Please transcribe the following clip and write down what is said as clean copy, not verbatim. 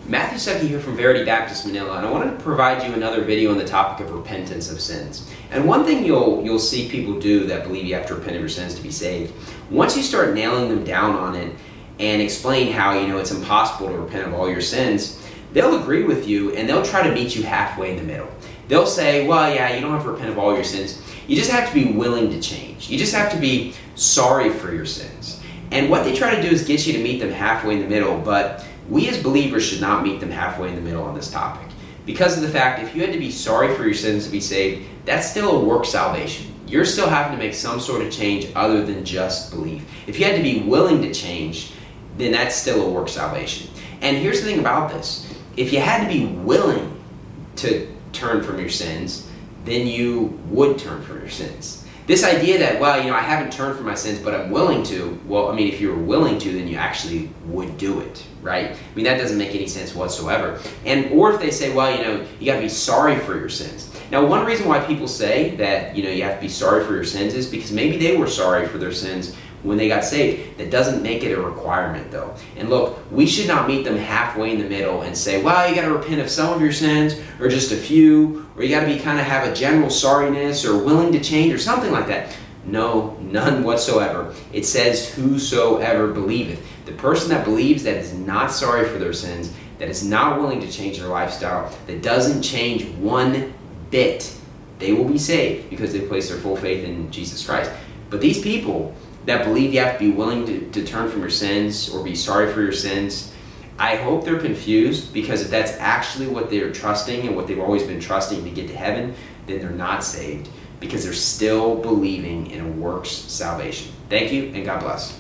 Matthew Stuckey here from Verity Baptist Manila, and I wanted to provide you another video on the topic of repentance of sins. And one thing you'll see people do that believe you have to repent of your sins to be saved, once you start nailing them down on it and explain how it's impossible to repent of all your sins, they'll agree with you and they'll try to meet you halfway in the middle. They'll say, well, yeah, you don't have to repent of all your sins. You just have to be willing to change. You just have to be sorry for your sins. And what they try to do is get you to meet them halfway in the middle, but we as believers should not meet them halfway in the middle on this topic. Because of the fact, if you had to be sorry for your sins to be saved, that's still a work salvation. You're still having to make some sort of change other than just believe. If you had to be willing to change, then that's still a work salvation. And here's the thing about this. If you had to be willing to turn from your sins, then you would turn from your sins. This idea that, well, I haven't turned from my sins, but I'm willing to, well, if you were willing to, then you actually would do it, right? That doesn't make any sense whatsoever. Or if they say, well, you got to be sorry for your sins. Now, one reason why people say that, you have to be sorry for your sins is because maybe they were sorry for their sins when they got saved. That doesn't make it a requirement, though. And look, we should not meet them halfway in the middle and say, well, you got to repent of some of your sins, or just a few, or you got to be have a general sorriness, or willing to change, or something like that. No, none whatsoever. It says, whosoever believeth. The person that believes, that is not sorry for their sins, that is not willing to change their lifestyle, that doesn't change one bit, they will be saved because they place their full faith in Jesus Christ. But these people that believe you have to be willing to turn from your sins or be sorry for your sins, I hope they're confused, because if that's actually what they're trusting and what they've always been trusting to get to heaven, then they're not saved, because they're still believing in a works salvation. Thank you, and God bless.